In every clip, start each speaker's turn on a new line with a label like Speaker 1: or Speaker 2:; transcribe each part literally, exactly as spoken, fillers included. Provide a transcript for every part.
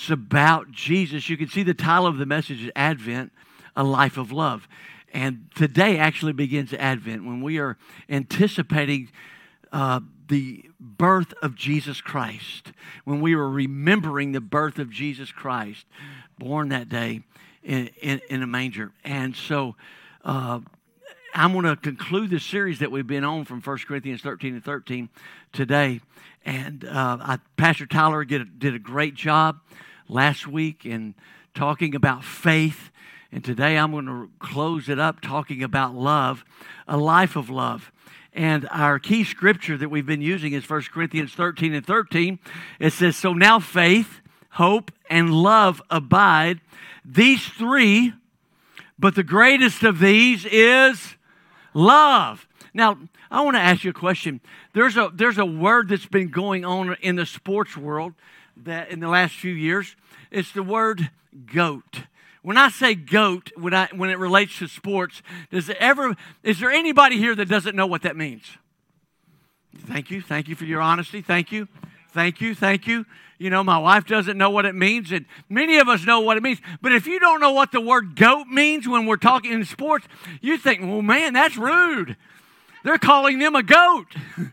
Speaker 1: It's about Jesus. You can see the title of the message is Advent, a life of love. And today actually begins Advent when we are anticipating uh, the birth of Jesus Christ, when we are remembering the birth of Jesus Christ, born that day in, in, in a manger. And so uh, I'm going to conclude the series that we've been on from First Corinthians thirteen and thirteen today. And uh, I, Pastor Tyler did a, did a great job last week in talking about faith. And today I'm going to close it up talking about love, a life of love. And our key scripture that we've been using is First Corinthians thirteen and thirteen. It says, so now faith, hope, and love abide, these three, but the greatest of these is love. Now, I want to ask you a question. There's a, there's a word that's been going on in the sports world that in the last few years. It's the word GOAT. When I say GOAT, when I when it relates to sports, does it ever is there anybody here that doesn't know what that means? Thank you, thank you for your honesty. Thank you, thank you, thank you. You know, my wife doesn't know what it means, and many of us know what it means. But if you don't know what the word GOAT means when we're talking in sports, you think, well, man, that's rude. They're calling them a goat.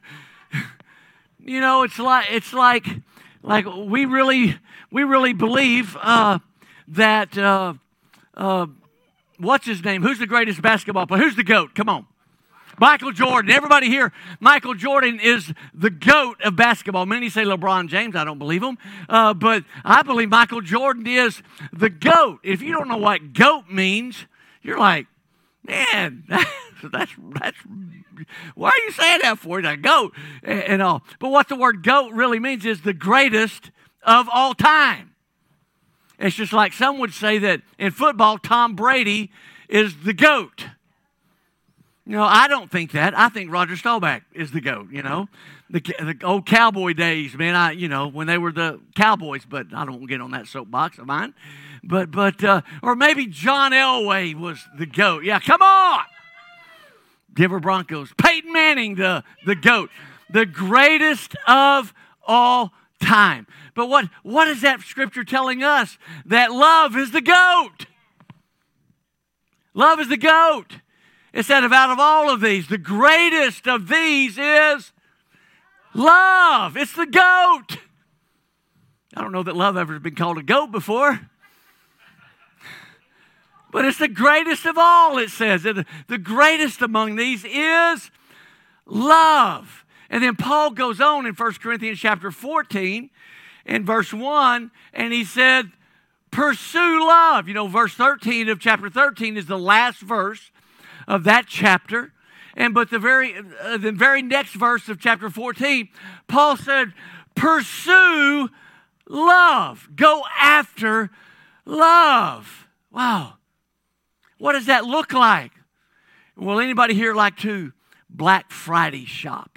Speaker 1: You know, it's like it's like like we really we really believe. Uh, That, uh, uh, what's his name? Who's the greatest basketball player? Who's the GOAT? Come on. Michael Jordan. Everybody here, Michael Jordan is the GOAT of basketball. Many say LeBron James. I don't believe him. Uh, but I believe Michael Jordan is the GOAT. If you don't know what GOAT means, you're like, man, that's, that's, that's why are you saying that for? He's a GOAT and, and all. But what the word GOAT really means is the greatest of all time. It's just like some would say that in football, Tom Brady is the GOAT. You know, I don't think that. I think Roger Staubach is the GOAT, you know. The, the old cowboy days, man, I, you know, when they were the Cowboys, but I don't get on that soapbox of mine. But, but uh, or maybe John Elway was the GOAT. Yeah, come on. Denver Broncos. Peyton Manning, the, the GOAT. The greatest of all time. But what, what is that scripture telling us? That love is the GOAT. Love is the GOAT. It said out of all of these, the greatest of these is love. It's the GOAT. I don't know that love ever has been called a GOAT before. But it's the greatest of all, it says. And the greatest among these is love. And then Paul goes on in First Corinthians chapter fourteen, in verse one, and he said, pursue love. You know, verse thirteen of chapter thirteen is the last verse of that chapter. And but the very, uh, the very next verse of chapter fourteen, Paul said, pursue love. Go after love. Wow. What does that look like? Will anybody here like to Black Friday shop?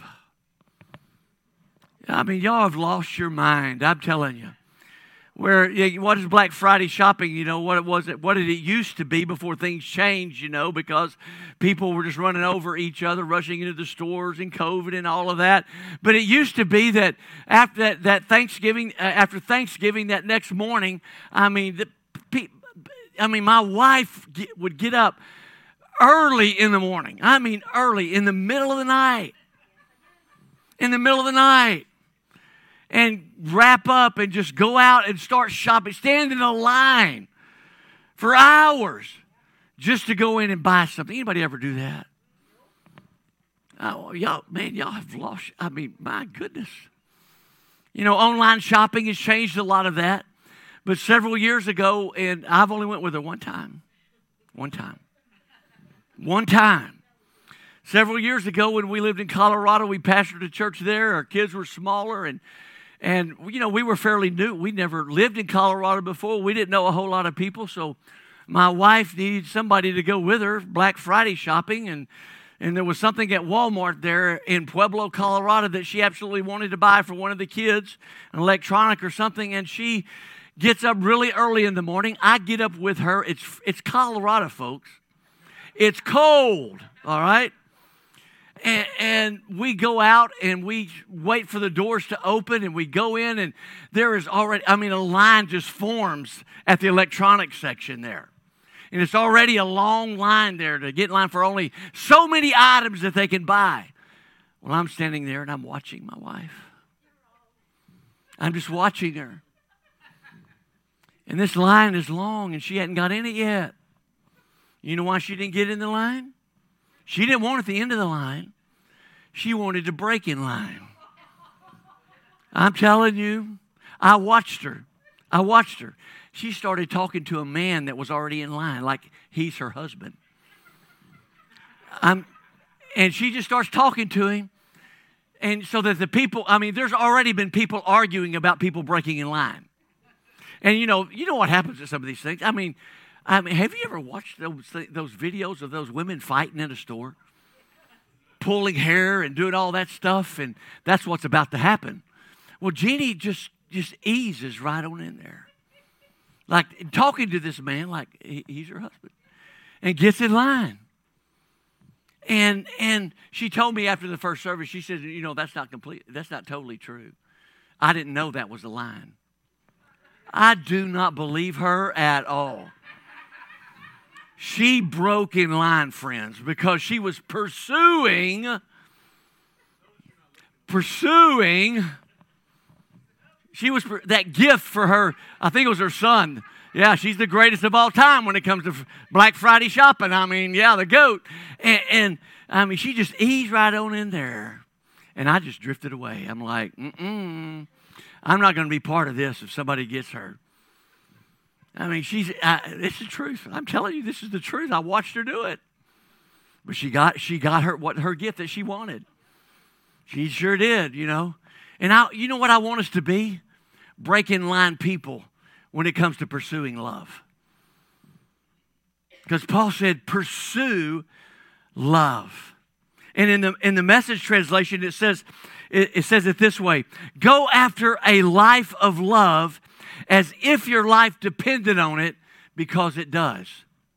Speaker 1: I mean, y'all have lost your mind, I'm telling you. Where, what is Black Friday shopping? You know, what it was, what did it used to be before things changed, you know, because people were just running over each other, rushing into the stores and COVID and all of that. But it used to be that after that, that Thanksgiving, uh, after Thanksgiving, that next morning, I mean, the, I mean, my wife get, would get up early in the morning. I mean, early, in the middle of the night. In the middle of the night. And wrap up and just go out and start shopping. Stand in a line for hours just to go in and buy something. Anybody ever do that? Oh, y'all, man, y'all have lost. I mean, my goodness. You know, online shopping has changed a lot of that. But several years ago, and I've only went with her one time. One time. One time. Several years ago when we lived in Colorado, we pastored a church there. Our kids were smaller, and And, you know, we were fairly new. We never lived in Colorado before. We didn't know a whole lot of people. So my wife needed somebody to go with her Black Friday shopping. And, and there was something at Walmart there in Pueblo, Colorado that she absolutely wanted to buy for one of the kids, an electronic or something. And she gets up really early in the morning. I get up with her. It's, it's Colorado, folks. It's cold, all right? And, and we go out and we wait for the doors to open and we go in and there is already, I mean, a line just forms at the electronics section there. And it's already a long line there to get in line for only so many items that they can buy. Well, I'm standing there and I'm watching my wife. I'm just watching her. And this line is long and she hadn't got in it yet. You know why she didn't get in the line? She didn't want at the end of the line. She wanted to break in line. I'm telling you, I watched her. I watched her. She started talking to a man that was already in line, like he's her husband. I'm, and she just starts talking to him. And so that the people, I mean, there's already been people arguing about people breaking in line. And you know, you know what happens at some of these things. I mean, I mean, have you ever watched those those videos of those women fighting in a store, pulling hair and doing all that stuff? And that's what's about to happen. Well, Jeannie just just eases right on in there, like talking to this man like he, he's her husband, and gets in line. And and she told me after the first service, she said, you know, that's not complete. That's not totally true. I didn't know that was the line. I do not believe her at all. She broke in line, friends, because she was pursuing, pursuing, she was, that gift for her, I think it was her son. Yeah, she's the greatest of all time when it comes to Black Friday shopping. I mean, yeah, the GOAT. And, and I mean, she just eased right on in there. And I just drifted away. I'm like, mm-mm. I'm not going to be part of this if somebody gets hurt. I mean, she's, uh, it's the truth. I'm telling you, this is the truth. I watched her do it. But she got, she got her, what, her gift that she wanted. She sure did, you know. And I, you know what I want us to be? Break in line people when it comes to pursuing love. Because Paul said, pursue love. And in the, in the Message translation, it says, it, it says it this way: go after a life of love as if your life depended on it, because it does.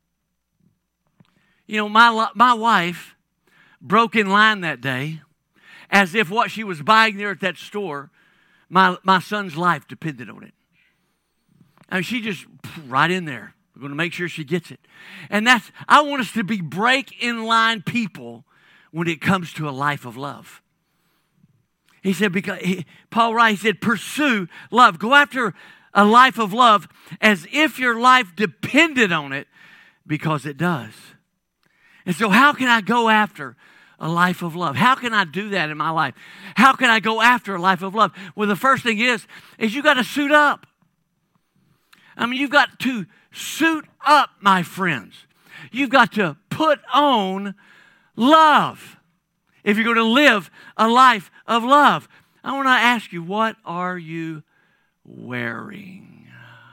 Speaker 1: You know, my, my wife broke in line that day as if what she was buying there at that store, my, my son's life depended on it. I mean, she just right in there. We're going to make sure she gets it. And that's, I want us to be break in line people when it comes to a life of love. He said, because he, Paul Wright said, pursue love. Go after a life of love as if your life depended on it, because it does. And so how can I go after a life of love? How can I do that in my life? How can I go after a life of love? Well, the first thing is, is you got to suit up. I mean, you've got to suit up, my friends. You've got to put on love if you're going to live a life of love. I want to ask you, what are you wearing?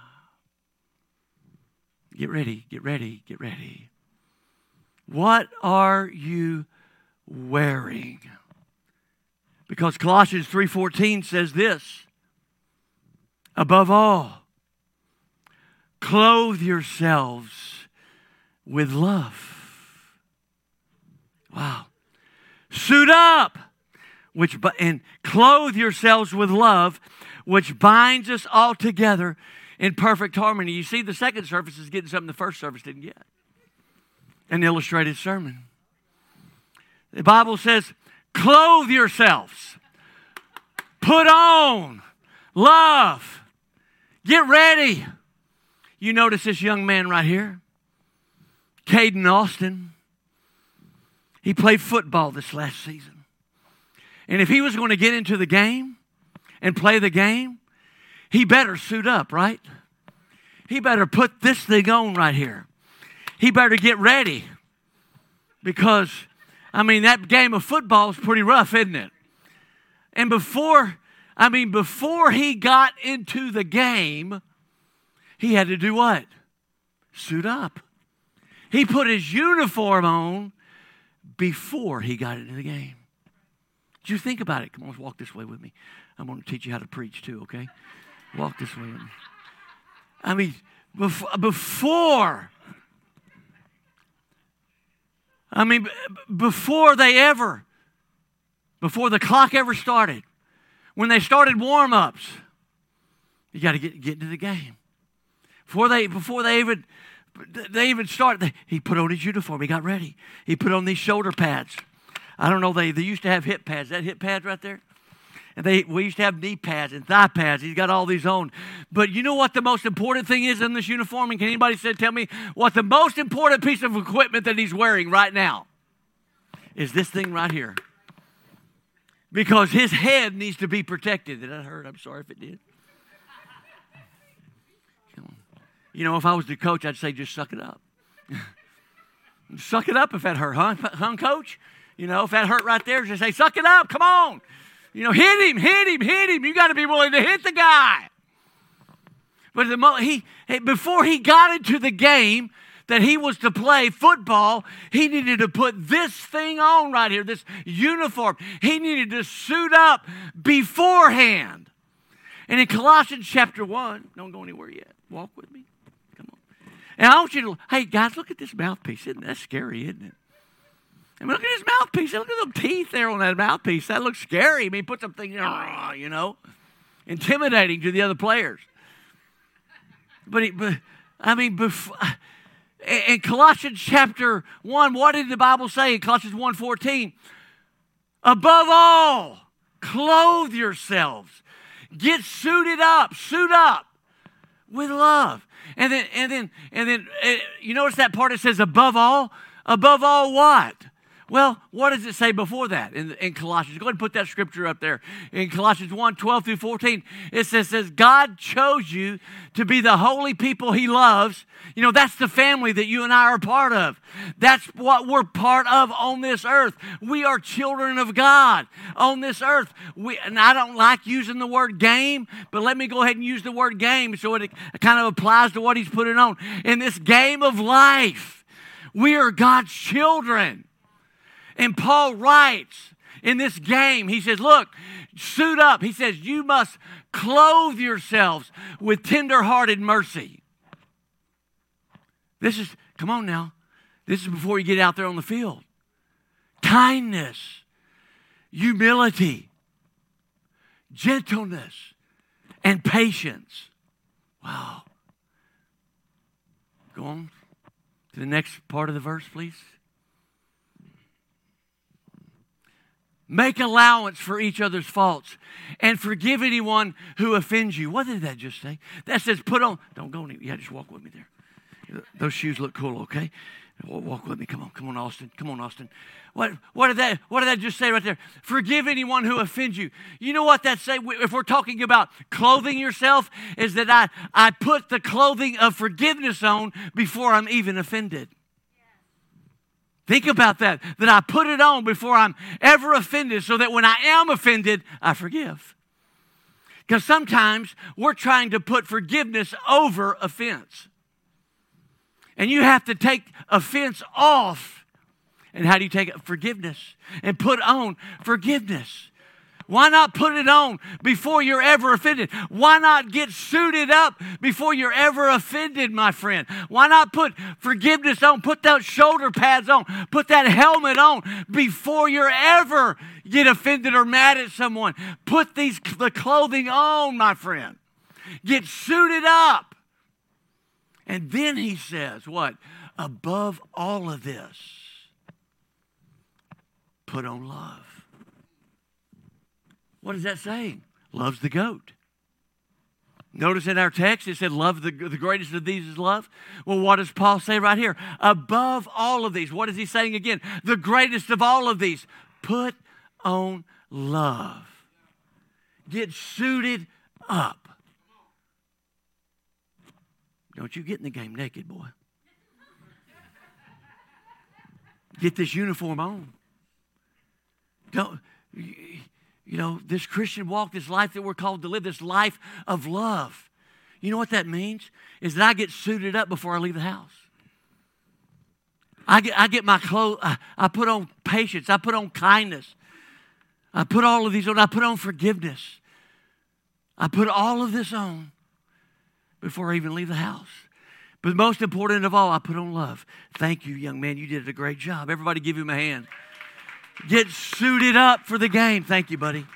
Speaker 1: Get ready, get ready, get ready. What are you wearing? Because Colossians three fourteen says this: above all, clothe yourselves with love. Wow. Suit up, which and clothe yourselves with love, which binds us all together in perfect harmony. You see, the second service is getting something the first service didn't get. An illustrated sermon. The Bible says, clothe yourselves. Put on love. Get ready. You notice this young man right here, Caden Austin. He played football this last season. And if he was going to get into the game and play the game, he better suit up, right? He better put this thing on right here. He better get ready. Because, I mean, that game of football is pretty rough, isn't it? And before, I mean, before he got into the game, he had to do what? Suit up. He put his uniform on before he got into the game. Did you think about it? Come on, walk this way with me. I'm going to teach you how to preach too, okay? Walk this way with me. I mean, before, before I mean, before they ever before the clock ever started, when they started warm-ups, you got to get, get into the game. Before they, before they even, they even started, he put on his uniform. He got ready. He put on these shoulder pads. I don't know, they, they used to have hip pads. That hip pad right there? And they we used to have knee pads and thigh pads. He's got all these on. But you know what the most important thing is in this uniform? And can anybody say, tell me what the most important piece of equipment that he's wearing right now is this thing right here. Because his head needs to be protected. Did that hurt? I'm sorry if it did. You know, if I was the coach, I'd say just suck it up. Suck it up if that hurt, huh, huh, coach? You know, if that hurt right there, just say, suck it up, come on. You know, hit him, hit him, hit him. You got to be willing to hit the guy. But the mo- he before he got into the game that he was to play football, he needed to put this thing on right here, this uniform. He needed to suit up beforehand. And in Colossians chapter one, don't go anywhere yet. Walk with me. Come on. And I want you to, hey, guys, look at this mouthpiece. Isn't that scary, isn't it? I mean, look at his mouthpiece. Look at the teeth there on that mouthpiece. That looks scary. I mean, he put something, you know, intimidating to the other players. But, he, but I mean, before, in Colossians chapter one, what did the Bible say in Colossians one fourteen? Above all, clothe yourselves. Get suited up. Suit up with love. And then, and then, and then, uh, you notice that part that says above all? Above all what? Well, what does it say before that in, in Colossians? Go ahead and put that scripture up there. In Colossians one, twelve through fourteen, it says, says, God chose you to be the holy people he loves. You know, that's the family that you and I are part of. That's what we're part of on this earth. We are children of God on this earth. We, and I don't like using the word game, but let me go ahead and use the word game so it kind of applies to what he's putting on. In this game of life, we are God's children. And Paul writes in this game, he says, look, suit up. He says, you must clothe yourselves with tender-hearted mercy. This is, come on now, this is before you get out there on the field. Kindness, humility, gentleness, and patience. Wow. Go on to the next part of the verse, please. Make allowance for each other's faults and forgive anyone who offends you. What did that just say? That says put on. Don't go anywhere. Yeah, just walk with me there. Those shoes look cool, okay? Walk with me. Come on. Come on, Austin. Come on, Austin. What, what, did that, what did that just say right there? Forgive anyone who offends you. You know what that say? If we're talking about clothing yourself, is that I, I put the clothing of forgiveness on before I'm even offended. Think about that, that I put it on before I'm ever offended so that when I am offended, I forgive. Because sometimes we're trying to put forgiveness over offense. And you have to take offense off. And how do you take it? Forgiveness. And put on forgiveness. Why not put it on before you're ever offended? Why not get suited up before you're ever offended, my friend? Why not put forgiveness on? Put those shoulder pads on. Put that helmet on before you're ever get offended or mad at someone. Put these the clothing on, my friend. Get suited up. And then he says, what? Above all of this, put on love. What is that saying? Love's the goat. Notice in our text it said love, the, the greatest of these is love. Well, what does Paul say right here? Above all of these. What is he saying again? The greatest of all of these. Put on love. Get suited up. Don't you get in the game naked, boy. Get this uniform on. Don't... You know, this Christian walk, this life that we're called to live, this life of love. You know what that means? Is that I get suited up before I leave the house. I get, I get my clothes, I, I put on patience, I put on kindness. I put all of these on, I put on forgiveness. I put all of this on before I even leave the house. But most important of all, I put on love. Thank you, young man. You did a great job. Everybody give him a hand. Get suited up for the game. Thank you, buddy.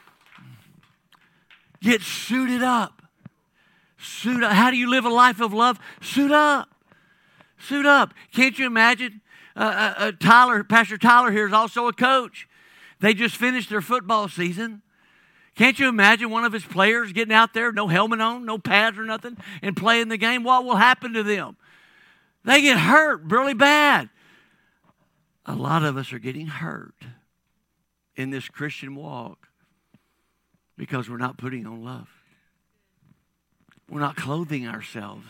Speaker 1: Get suited up. Suit up. How do you live a life of love? Suit up. Suit up. Can't you imagine? Uh, uh, uh, Tyler, Pastor Tyler here is also a coach. They just finished their football season. Can't you imagine one of his players getting out there, no helmet on, no pads or nothing, and playing the game? What will happen to them? They get hurt really bad. A lot of us are getting hurt in this Christian walk because we're not putting on love. We're not clothing ourselves.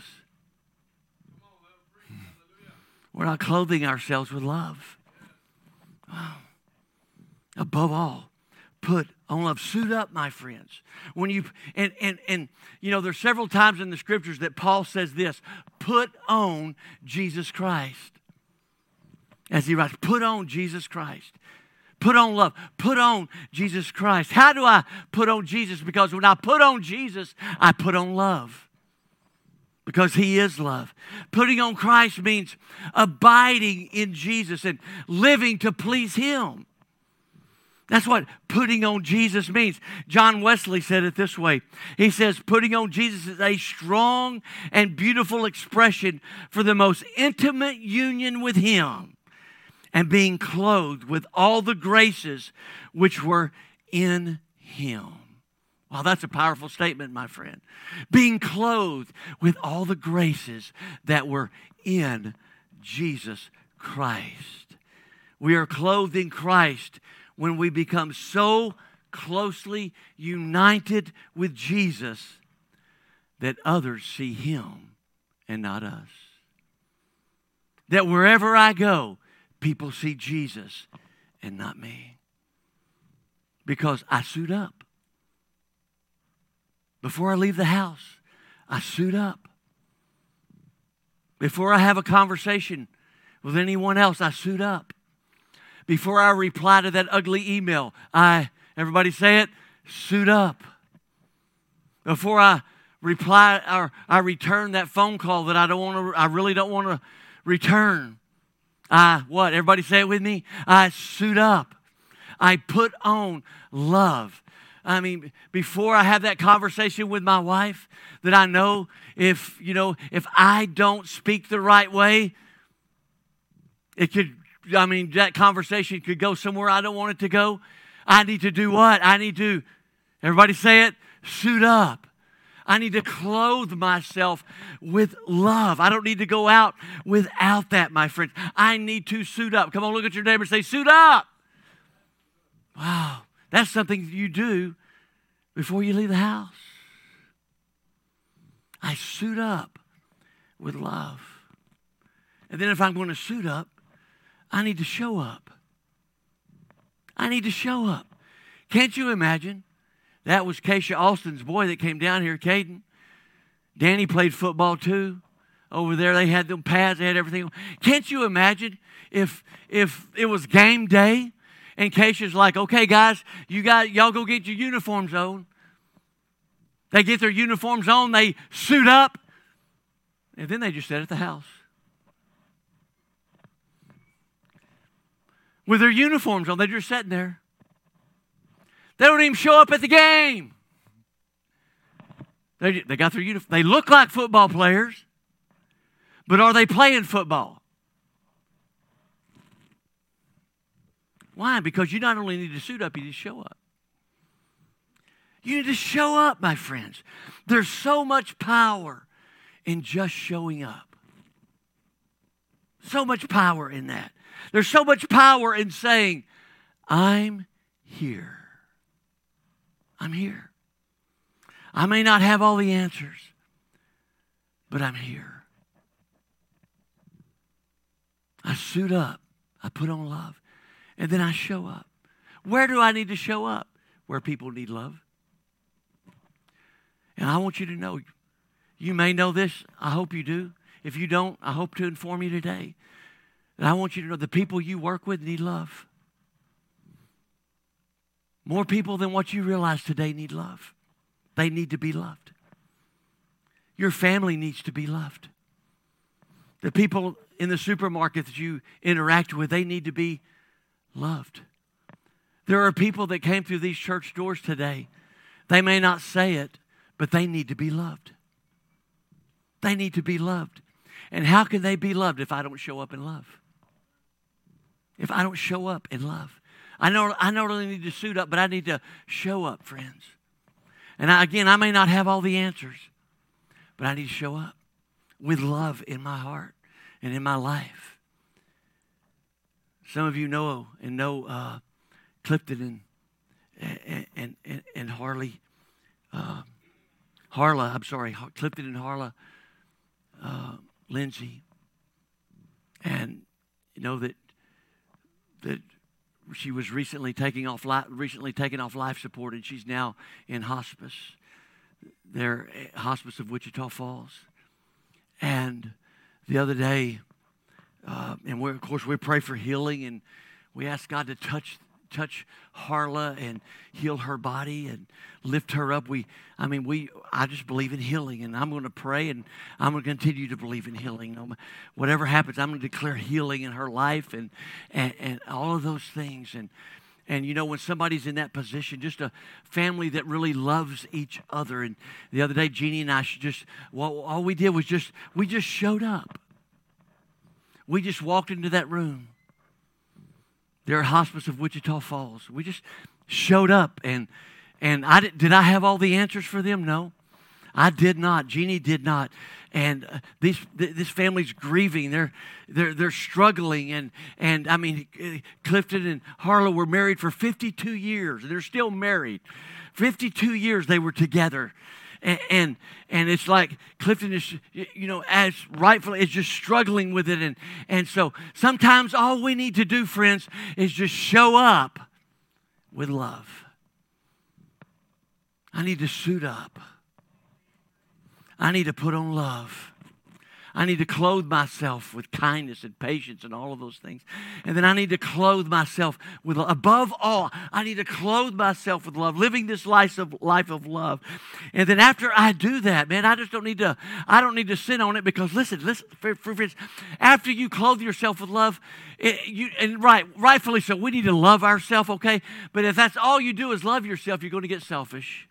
Speaker 1: We're not clothing ourselves with love. Wow. Above all, put on love. Suit up, my friends. When you and and and you know, there's several times in the scriptures that Paul says this: put on Jesus Christ. As he writes, put on Jesus Christ. Put on love. Put on Jesus Christ. How do I put on Jesus? Because when I put on Jesus, I put on love. Because he is love. Putting on Christ means abiding in Jesus and living to please him. That's what putting on Jesus means. John Wesley said it this way. He says, putting on Jesus is a strong and beautiful expression for the most intimate union with him and being clothed with all the graces which were in him. Wow, that's a powerful statement, my friend. Being clothed with all the graces that were in Jesus Christ. We are clothed in Christ when we become so closely united with Jesus that others see him and not us. That wherever I go, people see Jesus and not me. Because I suit up. Before I leave the house, I suit up. Before I have a conversation with anyone else, I suit up. Before I reply to that ugly email, I, everybody say it, suit up. Before I reply or I return that phone call that I don't want to, I really don't want to return, I, what? Everybody say it with me. I suit up. I put on love. I mean, before I have that conversation with my wife, that I know if, you know, if I don't speak the right way, it could, I mean, that conversation could go somewhere I don't want it to go. I need to do what? I need to, everybody say it, suit up. I need to clothe myself with love. I don't need to go out without that, my friends. I need to suit up. Come on, look at your neighbor and say, suit up. Wow, that's something you do before you leave the house. I suit up with love. And then if I'm going to suit up, I need to show up. I need to show up. Can't you imagine? That was Keisha Austin's boy that came down here, Caden. Danny played football too. Over there, they had them pads, they had everything. Can't you imagine if if it was game day and Keisha's like, okay, guys, you got y'all go get your uniforms on. They get their uniforms on, they suit up, and then they just sit at the house. With their uniforms on, they're just sitting there. They don't even show up at the game. They, they got their uniform. They look like football players, but are they playing football? Why? Because you not only need to suit up, you need to show up. You need to show up, my friends. There's so much power in just showing up. So much power in that. There's so much power in saying, I'm here. I'm here. I may not have all the answers, but I'm here. I suit up. I put on love. And then I show up. Where do I need to show up? Where people need love. And I want you to know, you may know this. I hope you do. If you don't, I hope to inform you today. And I want you to know the people you work with need love. More people than what you realize today need love. They need to be loved. Your family needs to be loved. The people in the supermarket that you interact with, they need to be loved. There are people that came through these church doors today. They may not say it, but they need to be loved. They need to be loved. And how can they be loved if I don't show up in love? If I don't show up in love. I know I not only need to suit up, but I need to show up, friends. And I, again, I may not have all the answers, but I need to show up with love in my heart and in my life. Some of you know and know uh, Clifton and and and, and Harley, uh, Harla. I'm sorry, Clifton and Harla, uh, Lindsay, and you know that that she was recently taking off li- recently taken off life support, and she's now in hospice. They're hospice of Wichita Falls, and the other day, uh, and we of course we pray for healing, and we ask God to touch. touch Harla and heal her body and lift her up. We, I mean, we, I just believe in healing, and I'm going to pray, and I'm going to continue to believe in healing. No, whatever happens, I'm going to declare healing in her life and, and, and all of those things. And, and, you know, when somebody's in that position, just a family that really loves each other. And the other day, Jeannie and I just, well, all we did was just, we just showed up. We just walked into that room. They're at hospice of Wichita Falls. We just showed up, and and I did, did I have all the answers for them? No, I did not. Jeannie did not. And uh, these th- this family's grieving. They're they're they're struggling, and and I mean, Clifton and Harla were married for fifty-two years. They're still married. fifty-two years they were together. And, and and it's like Clifton is, you know, as rightfully is just struggling with it. And, and so sometimes all we need to do, friends, is just show up with love. I need to suit up. I need to put on love. I need to clothe myself with kindness and patience and all of those things. And then I need to clothe myself with, above all, I need to clothe myself with love, living this life of, life of love. And then after I do that, man, I just don't need to, I don't need to sit on it, because listen, listen, friends, after you clothe yourself with love, it, you, and right, rightfully so, we need to love ourselves, okay? But if that's all you do is love yourself, you're going to get selfish.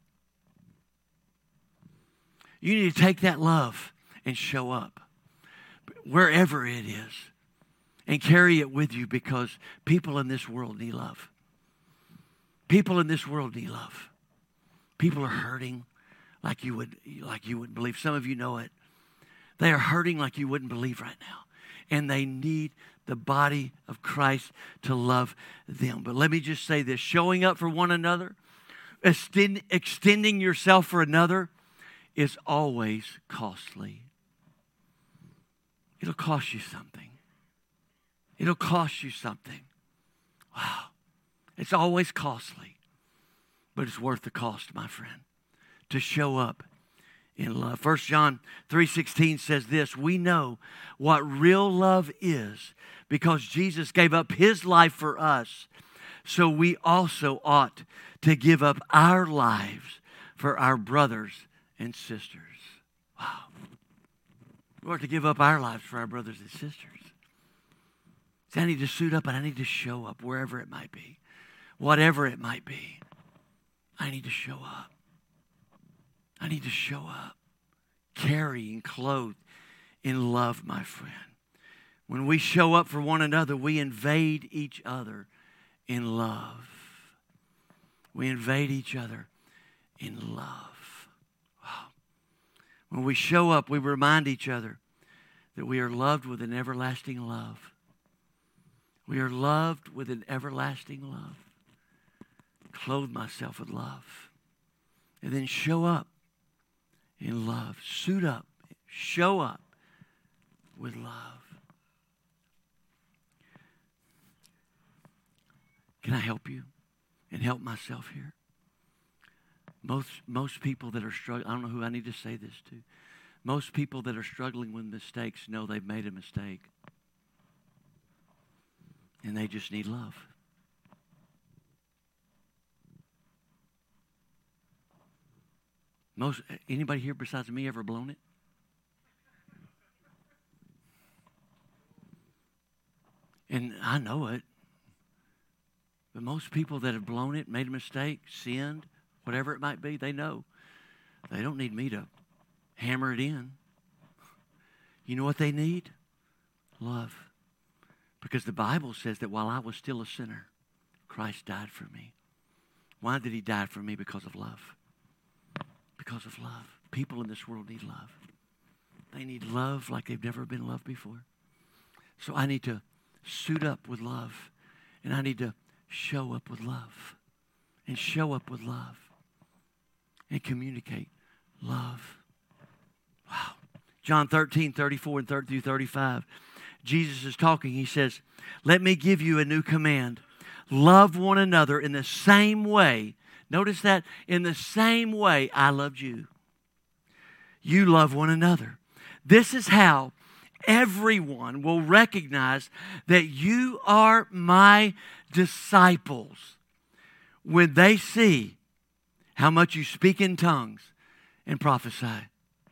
Speaker 1: You need to take that love and show up wherever it is and carry it with you, because people in this world need love. People in this world need love. People are hurting like you would like you wouldn't believe. Some of you know it. They are hurting like you wouldn't believe right now. And they need the body of Christ to love them. But let me just say this: showing up for one another, extend, extending yourself for another is always costly. It'll cost you something. It'll cost you something. Wow. It's always costly, but it's worth the cost, my friend, to show up in love. First John three sixteen says this: we know what real love is because Jesus gave up his life for us, so we also ought to give up our lives for our brothers and sisters. Wow. We ought to give up our lives for our brothers and sisters. See, I need to suit up, and I need to show up wherever it might be. Whatever it might be. I need to show up. I need to show up. Carry and clothe in love, my friend. When we show up for one another, we invade each other in love. We invade each other in love. When we show up, we remind each other that we are loved with an everlasting love. We are loved with an everlasting love. Clothe myself with love. And then show up in love. Suit up. Show up with love. Can I help you and help myself here? Most most people that are struggling, I don't know who I need to say this to. Most people that are struggling with mistakes know they've made a mistake. And they just need love. Most anybody here besides me ever blown it? And I know it. But most people that have blown it, made a mistake, sinned, whatever it might be, they know. They don't need me to hammer it in. You know what they need? Love. Because the Bible says that while I was still a sinner, Christ died for me. Why did he die for me? Because of love. Because of love. People in this world need love. They need love like they've never been loved before. So I need to suit up with love. And I need to show up with love. And show up with love. And communicate love. Wow. John thirteen, thirty-four and thirty through thirty-five. Jesus is talking. He says, let me give you a new command. Love one another in the same way. Notice that, in the same way I loved you. You love one another. This is how everyone will recognize that you are my disciples when they see how much you speak in tongues and prophesy.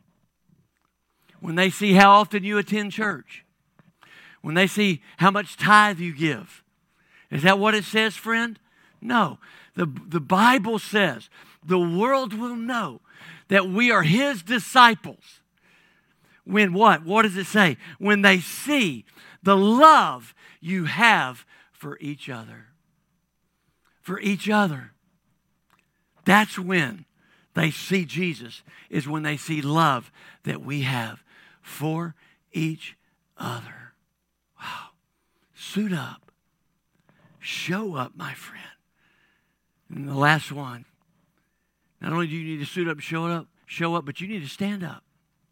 Speaker 1: When they see how often you attend church. When they see how much tithe you give. Is that what it says, friend? No. The, the Bible says the world will know that we are his disciples. When what? What does it say? When they see the love you have for each other. For each other. That's when they see Jesus, is when they see love that we have for each other. Wow. Suit up. Show up, my friend. And the last one. Not only do you need to suit up, show up, show up, but you need to stand up.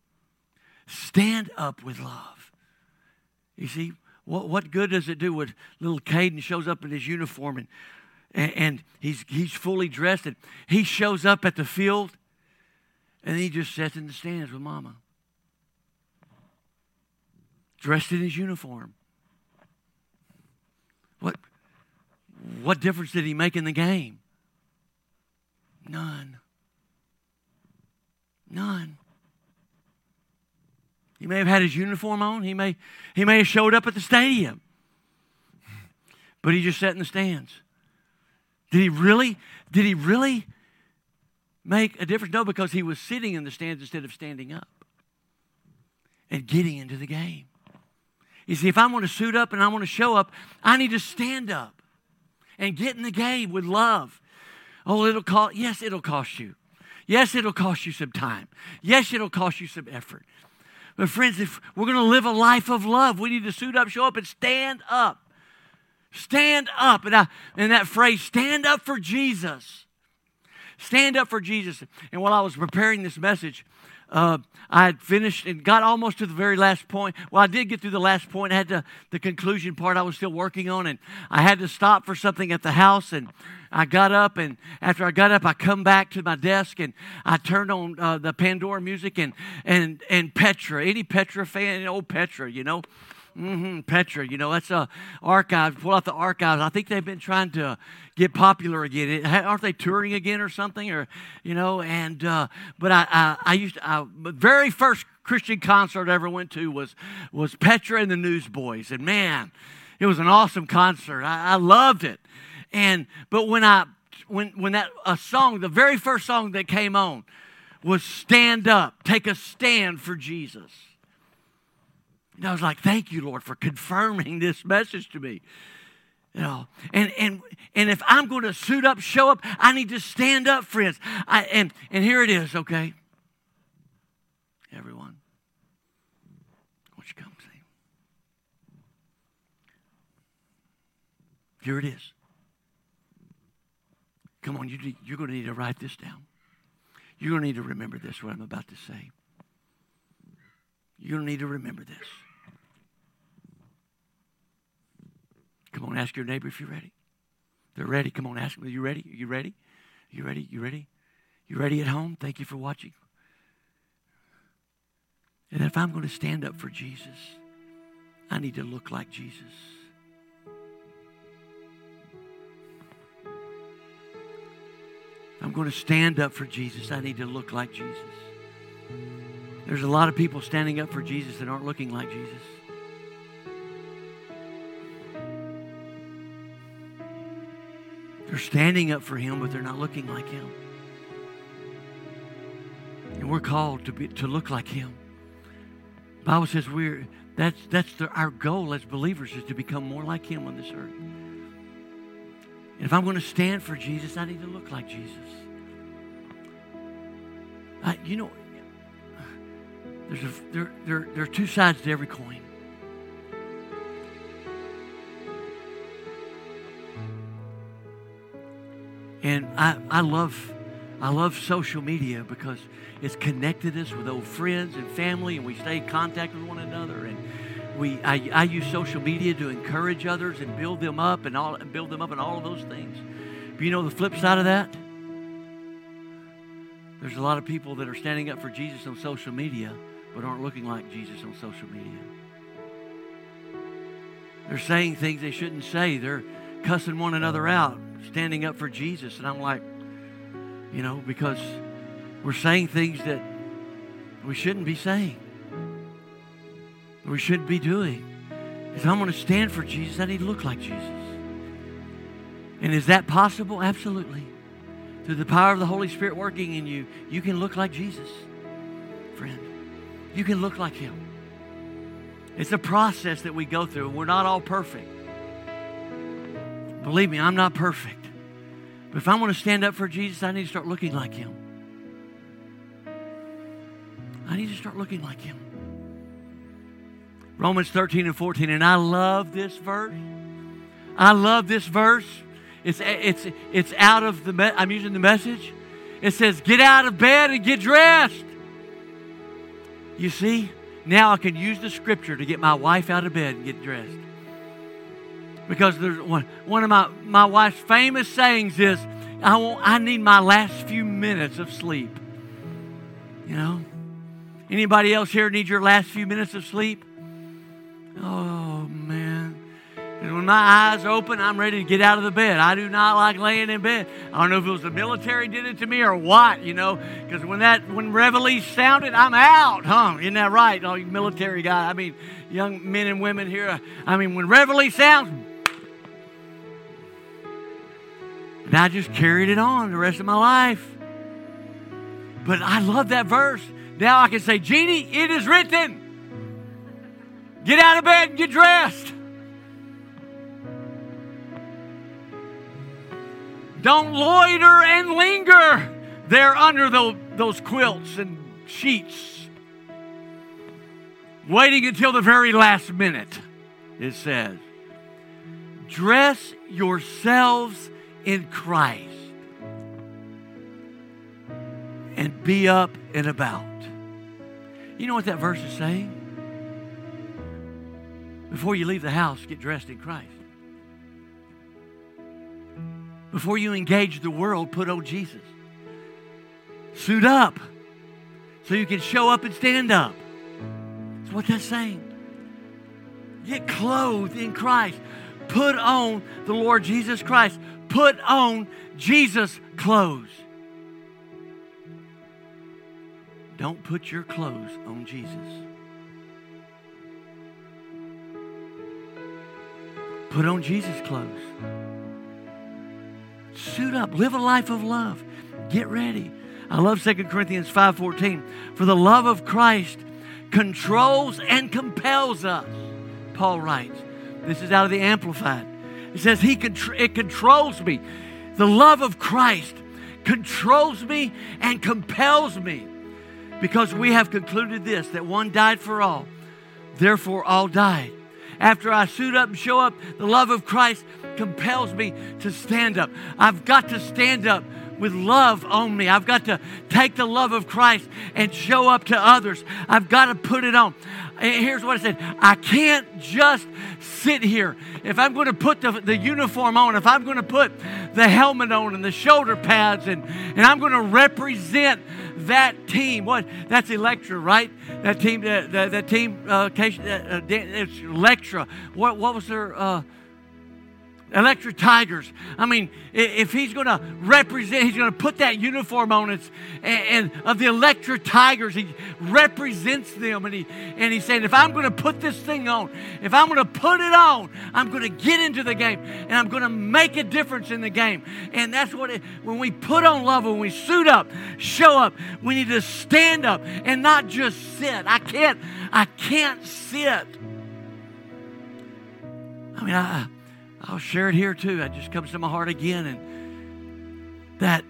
Speaker 1: Stand up with love. You see, what, what good does it do when little Caden shows up in his uniform and, and, and he's, he's fully dressed and he shows up at the field and he just sits in the stands with Mama. Dressed in his uniform. What, what difference did he make in the game? None. None. He may have had his uniform on. He may, he may have showed up at the stadium. But he just sat in the stands. Did he really, did he really make a difference? No, because he was sitting in the stands instead of standing up and getting into the game. You see, if I want to suit up and I want to show up, I need to stand up and get in the game with love. Oh, it'll cost, yes, it'll cost you. Yes, it'll cost you some time. Yes, it'll cost you some effort. But friends, if we're going to live a life of love, we need to suit up, show up, and stand up. Stand up. And, I, and that phrase, stand up for Jesus. Stand up for Jesus. And while I was preparing this message, uh, I had finished and got almost to the very last point. Well, I did get through the last point. I had to, the conclusion part I was still working on, and I had to stop for something at the house, and I got up, and after I got up, I come back to my desk, and I turned on uh, the Pandora music and and and Petra. Any Petra fan? Old Petra, you know? Mm-hmm, Petra, you know, that's a archive. Pull out the archives. I think they've been trying to get popular again. Aren't they touring again or something? Or, you know, and, uh, but I, I, I used to, I, the very first Christian concert I ever went to was, was Petra and the Newsboys. And man, it was an awesome concert. I, I loved it. And, but when I, when, when that, a song, the very first song that came on was Stand Up, Take a Stand for Jesus. And I was like, thank you, Lord, for confirming this message to me. You know, and and and if I'm going to suit up, show up, I need to stand up, friends. I, and and here it is, okay? Everyone, won't you come see? Here it is. Come on, you, you're going to need to write this down. You're going to need to remember this, what I'm about to say. You're going to need to remember this. Come on, ask your neighbor if you're ready. They're ready. Come on, ask them, are you ready? Are you ready? Are you ready? You ready? You ready at home? Thank you for watching. And if I'm going to stand up for Jesus, I need to look like Jesus. If I'm going to stand up for Jesus, I need to look like Jesus. There's a lot of people standing up for Jesus that aren't looking like Jesus. They're standing up for Him, but they're not looking like Him. And we're called to be to look like Him. The Bible says we're that's that's the, our goal as believers is to become more like Him on this earth. And if I'm going to stand for Jesus, I need to look like Jesus. I, you know, there's a, there, there, there are two sides to every coin. And I, I love I love social media because it's connected us with old friends and family, and we stay in contact with one another. And we I, I use social media to encourage others and build them up and all and build them up and all of those things. But you know the flip side of that? There's a lot of people that are standing up for Jesus on social media but aren't looking like Jesus on social media. They're saying things they shouldn't say. They're cussing one another out, standing up for Jesus. And I'm like, you know, because we're saying things that we shouldn't be saying. We shouldn't be doing. If I'm going to stand for Jesus, I need to look like Jesus. And is that possible? Absolutely. Through the power of the Holy Spirit working in you, you can look like Jesus, friend. You can look like Him. It's a process that we go through. We're not all perfect. Believe me, I'm not perfect. But if I'm going to stand up for Jesus, I need to start looking like Him. I need to start looking like Him. Romans thirteen and fourteen, and I love this verse. I love this verse. It's, it's, it's out of the, me- I'm using the Message. It says, get out of bed and get dressed. You see, now I can use the Scripture to get my wife out of bed and get dressed. Because there's one, one of my, my wife's famous sayings is, I, want, I need my last few minutes of sleep. You know? Anybody else here need your last few minutes of sleep? Oh, man. And when my eyes open, I'm ready to get out of the bed. I do not like laying in bed. I don't know if it was the military did it to me or what, you know. Because when that when Reveille sounded, I'm out, huh? Isn't that right? Oh, you military guy. I mean, young men and women here. I mean, when Reveille sounds, and I just carried it on the rest of my life. But I love that verse. Now I can say, Jeannie, it is written. Get out of bed and get dressed. Don't loiter and linger there under the, those quilts and sheets. Waiting until the very last minute, it says. Dress yourselves in Christ and be up and about. You know what that verse is saying? Before you leave the house, get dressed in Christ. Before you engage the world, put on Jesus. Suit up so you can show up and stand up. That's what that's saying. Get clothed in Christ. Put on the Lord Jesus Christ. Put on Jesus' clothes. Don't put your clothes on Jesus. Put on Jesus' clothes. Suit up. Live a life of love. Get ready. I love Second Corinthians five fourteen. For the love of Christ controls and compels us. Paul writes. This is out of the Amplified. It says, he contr- it controls me. The love of Christ controls me and compels me. Because we have concluded this, that one died for all. Therefore all died. After I suit up and show up, the love of Christ compels me to stand up. I've got to stand up with love on me. I've got to take the love of Christ and show up to others. I've got to put it on. Here's what I said. I can't just sit here. If I'm going to put the, the uniform on, if I'm going to put the helmet on and the shoulder pads and, and I'm going to represent that team. What? That's Electra, right? That team, uh, that, that team, uh, uh, it's Electra. What, what was their, uh, Electric Tigers. I mean, if he's going to represent, he's going to put that uniform on it, and, and of the Electric Tigers, he represents them, and he and he's saying, if I'm going to put this thing on, if I'm going to put it on, I'm going to get into the game, and I'm going to make a difference in the game. And that's what it, when we put on love, when we suit up, show up, we need to stand up and not just sit. I can't, I can't sit. I mean, I. I'll share it here too. It just comes to my heart again. And that,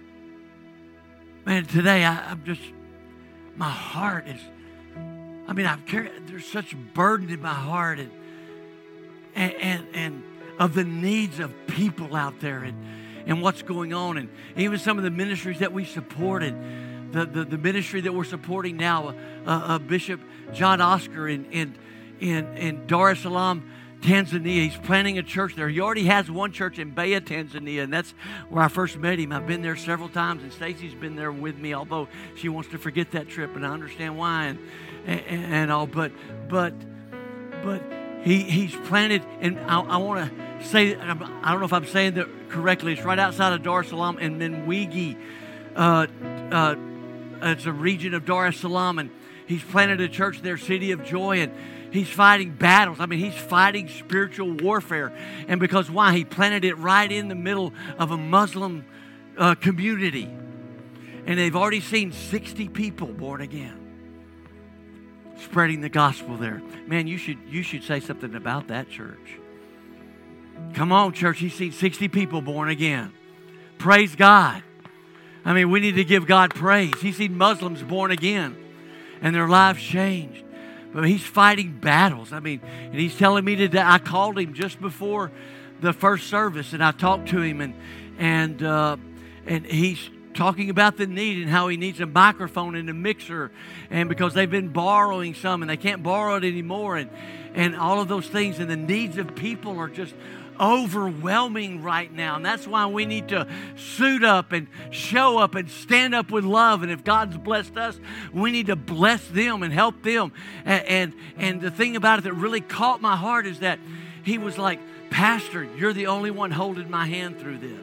Speaker 1: man, today I, I'm just, my heart is, I mean, I've carried, there's such burden in my heart and, and, and, and of the needs of people out there and, and what's going on. And even some of the ministries that we supported, the, the, the ministry that we're supporting now, uh, uh, Bishop John Oscar in, in, in, in Dar es Salaam, Tanzania. He's planning a church there. He already has one church in Beira, Tanzania, and that's where I first met him. I've been there several times, and Stacy's been there with me, although she wants to forget that trip, and I understand why and and, and all. But but but he he's planted, and I, I want to say, I don't know if I'm saying that correctly. It's right outside of Dar es Salaam in Menwigi. Uh, uh, it's a region of Dar es Salaam, and he's planted a church there, City of Joy, and he's fighting battles. I mean, he's fighting spiritual warfare. And because why? He planted it right in the middle of a Muslim uh, community. And they've already seen sixty people born again. Spreading the gospel there. Man, you should you should say something about that church. Come on, church. He's seen sixty people born again. Praise God. I mean, we need to give God praise. He's seen Muslims born again. And their lives changed. But he's fighting battles. I mean, and he's telling me today, I called him just before the first service, and I talked to him, and and uh, and he's talking about the need and how he needs a microphone and a mixer, and because they've been borrowing some, and they can't borrow it anymore, and and all of those things, and the needs of people are just overwhelming right now. And that's why we need to suit up and show up and stand up with love. And if God's blessed us, we need to bless them and help them. And, and, and the thing about it that really caught my heart is that he was like, Pastor, you're the only one holding my hand through this.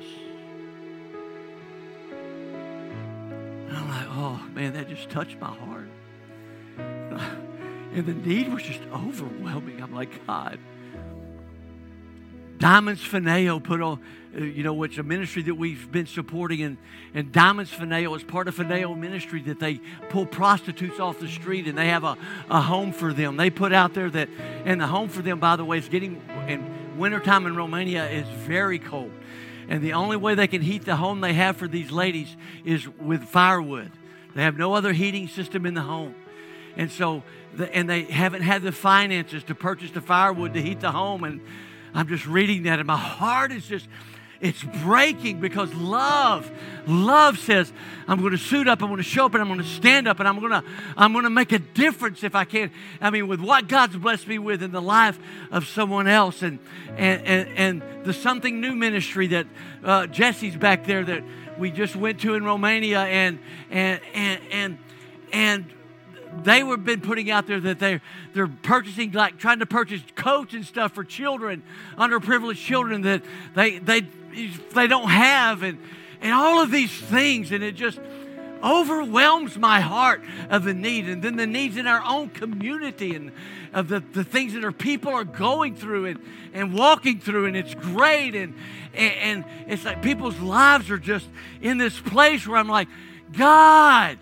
Speaker 1: And I'm like, oh man, that just touched my heart. And the need was just overwhelming. I'm like, God. Diamonds Fineo put on, you know, which is a ministry that we've been supporting. And, and Diamonds Fineo is part of Fineo ministry that they pull prostitutes off the street and they have a, a home for them. They put out there that, and the home for them, by the way, is getting, in wintertime in Romania is very cold. And the only way they can heat the home they have for these ladies is with firewood. They have no other heating system in the home. And so, the, and they haven't had the finances to purchase the firewood to heat the home. And I'm just reading that, and my heart is just, it's breaking because love, love says, I'm going to suit up, I'm going to show up, and I'm going to stand up, and I'm going to, I'm going to make a difference if I can. I mean, with what God's blessed me with in the life of someone else, and and and, and the Something New ministry that uh, Jesse's back there that we just went to in Romania, and and and and and. They were been putting out there that they're, they're purchasing, like trying to purchase coats and stuff for children, underprivileged children that they they they don't have, and, and all of these things. And it just overwhelms my heart of the need. And then the needs in our own community and of the, the things that our people are going through and, and walking through. And it's great. And, and, and it's like people's lives are just in this place where I'm like, God,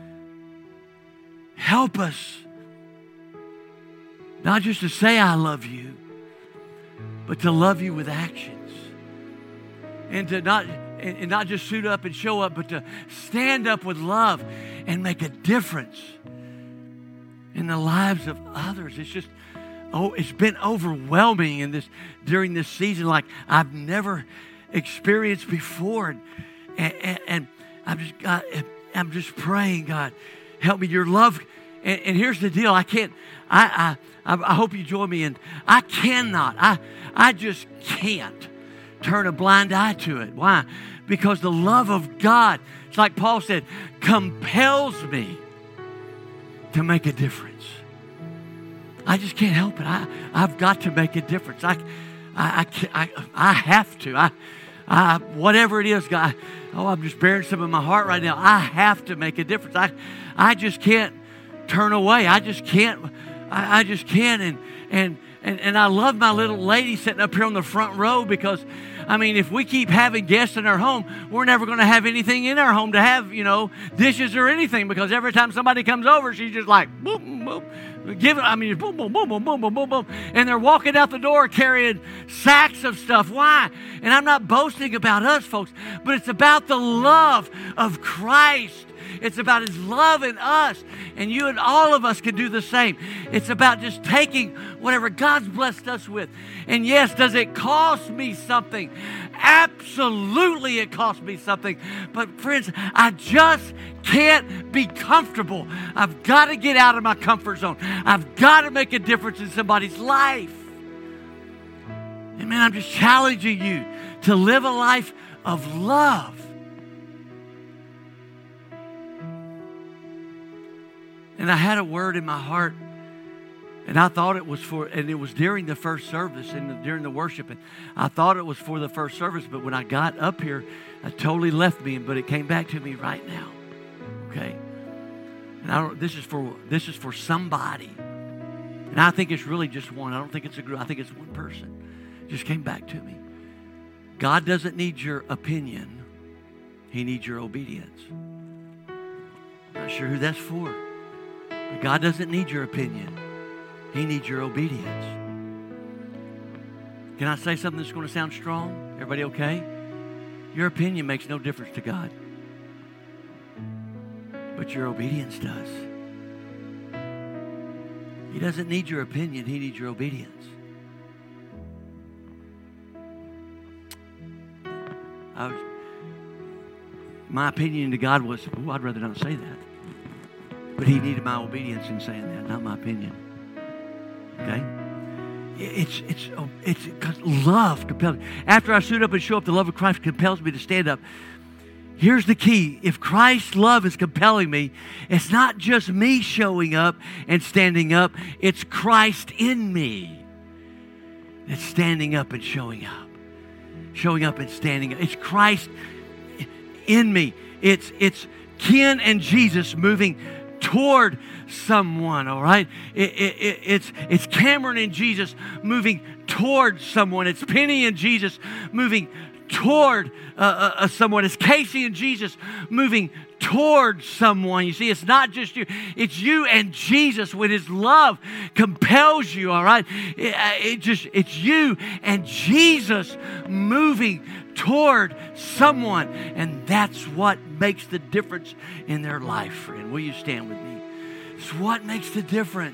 Speaker 1: help us, not just to say I love you, but to love you with actions. And to not, and not just suit up and show up, but to stand up with love and make a difference in the lives of others. It's just, oh, it's been overwhelming in this, during this season like I've never experienced before. And, and, and I'm just, God, I'm just praying, God, help me. Your love, and, and here's the deal. I can't, I, I, I hope you join me. And I cannot, I, I just can't turn a blind eye to it. Why? Because the love of God, it's like Paul said, compels me to make a difference. I just can't help it. I, I've got to make a difference. I, I, I, I, can't, I, I have to. I, I, whatever it is, God. Oh, I'm just bearing some in my heart right now. I have to make a difference. I, I just can't turn away. I just can't. I, I just can't. And and and and I love my little lady sitting up here on the front row because, I mean, if we keep having guests in our home, we're never going to have anything in our home to have, you know, dishes or anything, because every time somebody comes over, she's just like, boom, boom, give it. I mean, boom, boom, boom, boom, boom, boom, boom, boom, and they're walking out the door carrying sacks of stuff. Why? And I'm not boasting about us, folks, but it's about the love of Christ. It's about His love in us, and you and all of us can do the same. It's about just taking whatever God's blessed us with. And yes, does it cost me something? Absolutely it costs me something. But friends, I just can't be comfortable. I've got to get out of my comfort zone. I've got to make a difference in somebody's life. And man, I'm just challenging you to live a life of love. And I had a word in my heart, and I thought it was for, and it was during the first service and during the worship, and I thought it was for the first service, but when I got up here, it totally left me, but it came back to me right now. Okay? And I don't, this is for, this is for somebody. And I think it's really just one. I don't think it's a group. I think it's one person. It just came back to me. God doesn't need your opinion. He needs your obedience. Not sure who that's for. But God doesn't need your opinion. He needs your obedience. Can I say something that's going to sound strong? Everybody okay? Your opinion makes no difference to God. But your obedience does. He doesn't need your opinion. He needs your obedience. I was, my opinion to God was, oh, I'd rather not say that. But He needed my obedience in saying that, not my opinion. Okay? It's it's it's because love compels me. After I suit up and show up, the love of Christ compels me to stand up. Here's the key. If Christ's love is compelling me, it's not just me showing up and standing up. It's Christ in me that's standing up and showing up. Showing up and standing up. It's Christ in me. It's, it's Ken and Jesus moving toward someone, all right? It, it, it, it's, it's Cameron and Jesus moving toward someone. It's Penny and Jesus moving toward uh, uh, uh, someone. It's Casey and Jesus moving toward someone. You see, it's not just you. It's you and Jesus when His love compels you, all right? It, it just, it's you and Jesus moving toward someone. And that's what makes the difference in their life, friend. Will you stand with me? It's what makes the difference.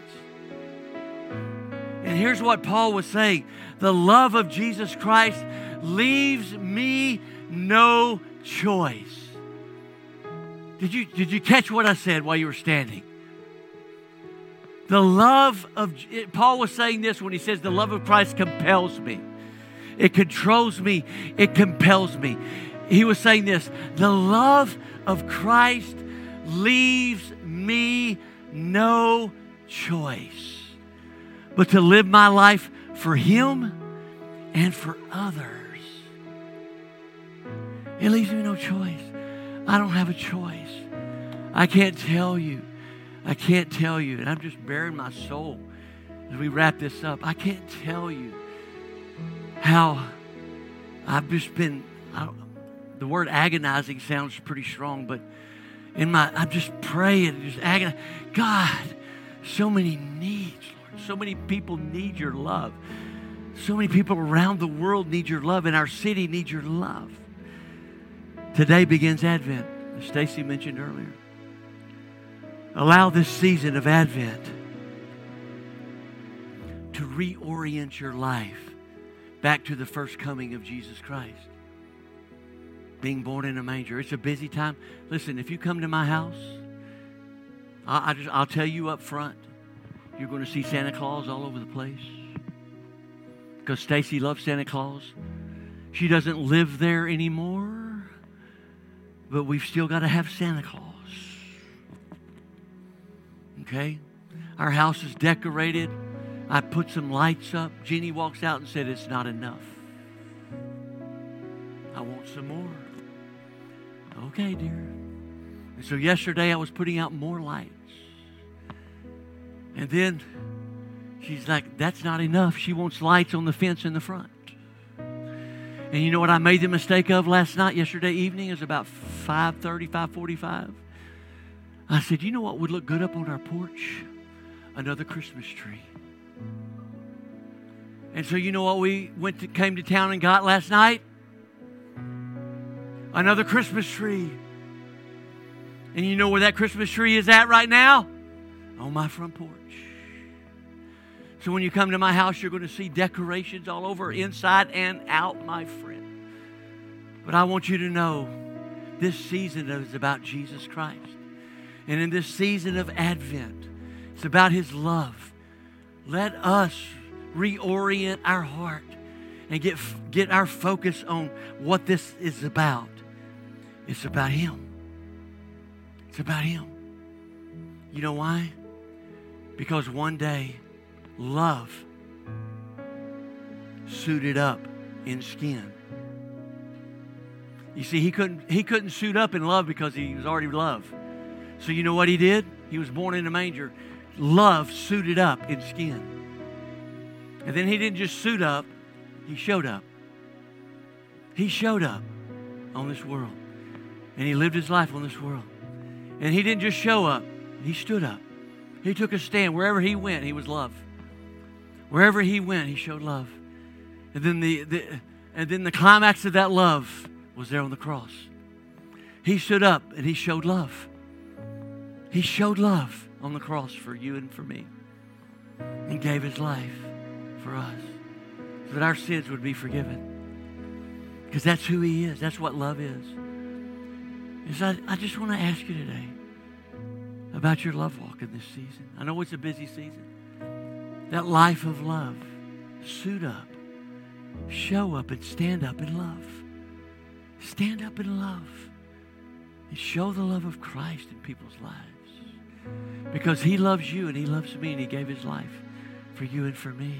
Speaker 1: And here's what Paul was saying. The love of Jesus Christ leaves me no choice. Did you, did you catch what I said while you were standing? The love of, Paul was saying this when he says the love of Christ compels me. It controls me. It compels me. He was saying this, the love of Christ leaves me no choice but to live my life for Him and for others. It leaves me no choice. I don't have a choice. I can't tell you. I can't tell you. And I'm just bearing my soul as we wrap this up. I can't tell you how I've just been, I don't, the word agonizing sounds pretty strong, but in my, I'm just praying, just agonizing. God, so many needs, Lord. So many people need your love. So many people around the world need your love, and our city needs your love. Today begins Advent, as Stacy mentioned earlier. Allow this season of Advent to reorient your life back to the first coming of Jesus Christ. Being born in a manger. It's a busy time. Listen, if you come to my house, I, I just, I'll tell you up front, you're going to see Santa Claus all over the place. Because Stacy loves Santa Claus. She doesn't live there anymore. But we've still got to have Santa Claus. Okay? Our house is decorated. I put some lights up. Jeannie walks out and said, it's not enough. I want some more. Okay, dear. And so yesterday I was putting out more lights. And then she's like, that's not enough. She wants lights on the fence in the front. And you know what I made the mistake of last night, yesterday evening? It was about five thirty, five forty-five. I said, you know what would look good up on our porch? Another Christmas tree. And so you know what we went to, came to town and got last night? Another Christmas tree. And you know where that Christmas tree is at right now? On my front porch. So when you come to my house, you're going to see decorations all over, inside and out, my friend. But I want you to know this season is about Jesus Christ. And in this season of Advent, it's about His love. Let us reorient our heart and get, get our focus on what this is about. It's about Him. It's about Him. You know why? Because one day, love suited up in skin. You see, he couldn't, he couldn't suit up in love because he was already love. So you know what He did? He was born in a manger. Love suited up in skin. And then He didn't just suit up, He showed up. He showed up on this world. And He lived His life on this world. And He didn't just show up, He stood up. He took a stand. Wherever He went, He was love. Wherever He went, He showed love. And then the, the, and then the climax of that love was there on the cross. He stood up and He showed love. He showed love on the cross for you and for me. And gave His life for us so that our sins would be forgiven. Because that's who He is. That's what love is. is I, I just want to ask you today about your love walk in this season. I know it's a busy season. That life of love. Suit up. Show up and stand up in love. Stand up in love. And show the love of Christ in people's lives. Because He loves you and He loves me and He gave His life for you and for me.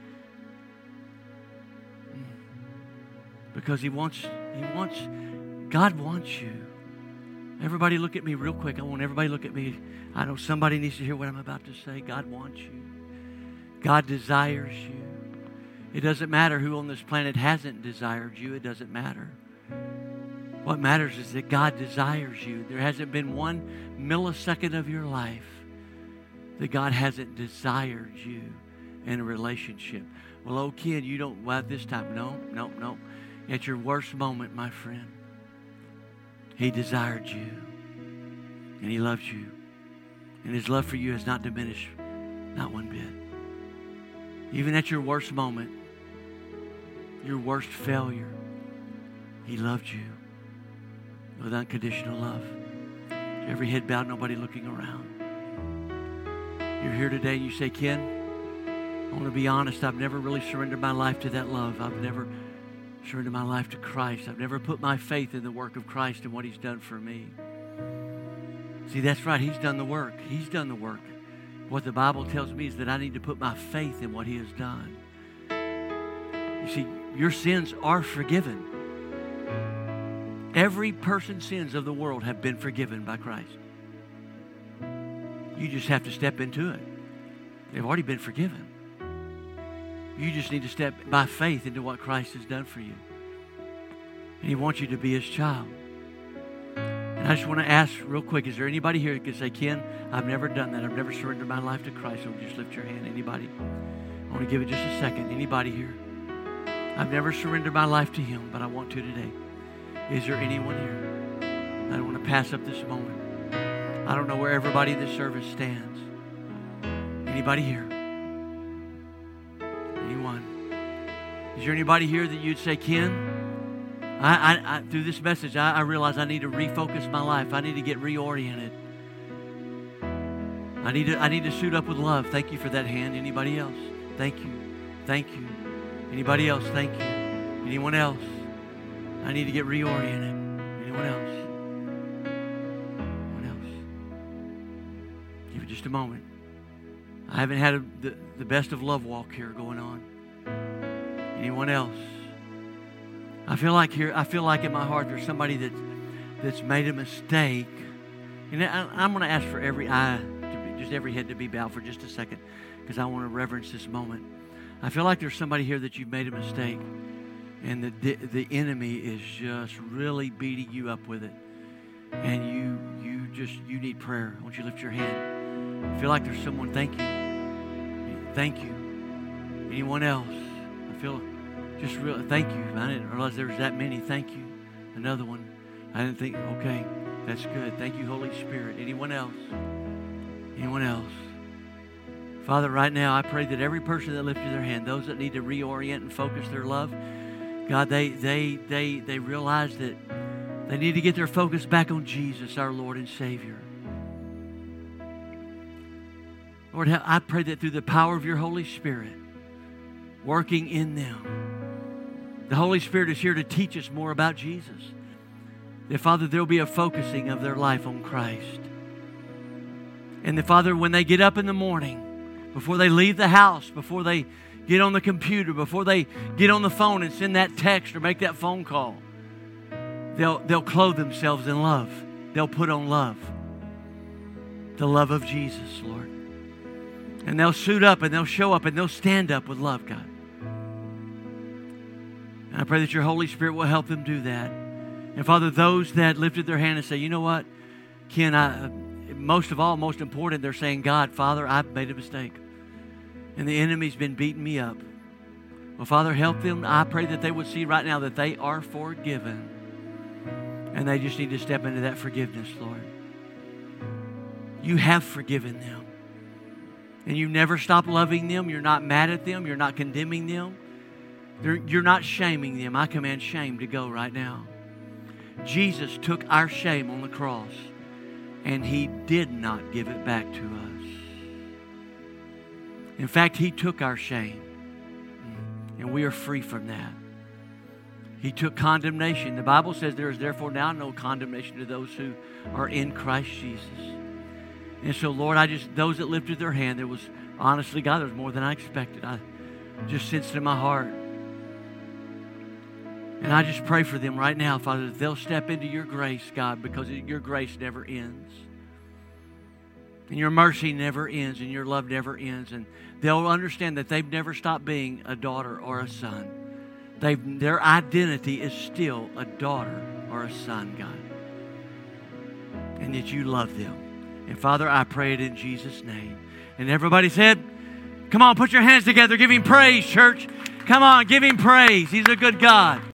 Speaker 1: Because He wants, He wants, God wants you. Everybody look at me real quick. I want everybody to look at me. I know somebody needs to hear what I'm about to say. God wants you. God desires you. It doesn't matter who on this planet hasn't desired you. It doesn't matter. What matters is that God desires you. There hasn't been one millisecond of your life that God hasn't desired you in a relationship. Well, oh, kid, you don't, well, this time. No, no, no. At your worst moment, my friend, He desired you. And He loves you. And His love for you has not diminished, not one bit. Even at your worst moment, your worst failure, He loved you with unconditional love. Every head bowed, nobody looking around. You're here today and you say, Ken, I want to be honest, I've never really surrendered my life to that love. I've never surrendered my life to Christ. I've never put my faith in the work of Christ and what He's done for me. See, that's right. He's done the work. He's done the work. What the Bible tells me is that I need to put my faith in what He has done. You see, your sins are forgiven. Every person's sins of the world have been forgiven by Christ. You just have to step into it. They've already been forgiven. You just need to step by faith into what Christ has done for you. And He wants you to be His child. And I just want to ask real quick, is there anybody here that can say, Ken, I've never done that. I've never surrendered my life to Christ. So just lift your hand. Anybody? I want to give it just a second. Anybody here? I've never surrendered my life to Him, but I want to today. Is there anyone here? I don't want to pass up this moment. I don't know where everybody in this service stands. Anybody here? Anyone? Is there anybody here that you'd say, Ken, I, I, I through this message, I, I realize I need to refocus my life. I need to get reoriented. I need to, I need to suit up with love. Thank you for that hand. Anybody else? Thank you. Thank you. Anybody else? Thank you. Anyone else? I need to get reoriented. Anyone else? Anyone else? Give it just a moment. I haven't had a, the, the best of love walk here going on. Anyone else? I feel like here. I feel like in my heart there's somebody that that's made a mistake. And I, I'm going to ask for every eye, to be, just every head to be bowed for just a second, because I want to reverence this moment. I feel like there's somebody here that you've made a mistake, and the the, the enemy is just really beating you up with it, and you you just you need prayer. I want you to lift your hand. I feel like there's someone. Thank you, thank you. Anyone else? I feel just real. Thank you. I didn't realize there was that many. Thank you. Another one. I didn't think. Okay, that's good. Thank you, Holy Spirit. Anyone else? Anyone else? Father, right now, I pray that every person that lifted their hand, those that need to reorient and focus their love, God, they they they they realize that they need to get their focus back on Jesus, our Lord and Savior. Lord, I pray that through the power of your Holy Spirit working in them, the Holy Spirit is here to teach us more about Jesus. That, Father, there'll be a focusing of their life on Christ. And that, Father, when they get up in the morning, before they leave the house, before they get on the computer, before they get on the phone and send that text or make that phone call, they'll, they'll clothe themselves in love. They'll put on love. The love of Jesus, Lord. And they'll suit up and they'll show up and they'll stand up with love, God. And I pray that your Holy Spirit will help them do that. And Father, those that lifted their hand and say, you know what, Ken, I, most of all, most important, they're saying, God, Father, I've made a mistake. And the enemy's been beating me up. Well, Father, help them. I pray that they would see right now that they are forgiven. And they just need to step into that forgiveness, Lord. You have forgiven them. And you never stop loving them. You're not mad at them. You're not condemning them. They're, you're not shaming them. I command shame to go right now. Jesus took our shame on the cross, and he did not give it back to us. In fact, he took our shame, and we are free from that. He took condemnation. The Bible says there is therefore now no condemnation to those who are in Christ Jesus. And so, Lord, I just, those that lifted their hand, there was, honestly, God, there was more than I expected. I just sensed in my heart. And I just pray for them right now, Father, that they'll step into your grace, God, because your grace never ends. And your mercy never ends, and your love never ends. And they'll understand that they've never stopped being a daughter or a son. They've, their identity is still a daughter or a son, God. And that you love them. And Father, I pray it in Jesus' name. And everybody said, come on, put your hands together. Give him praise, church. Come on, give him praise. He's a good God.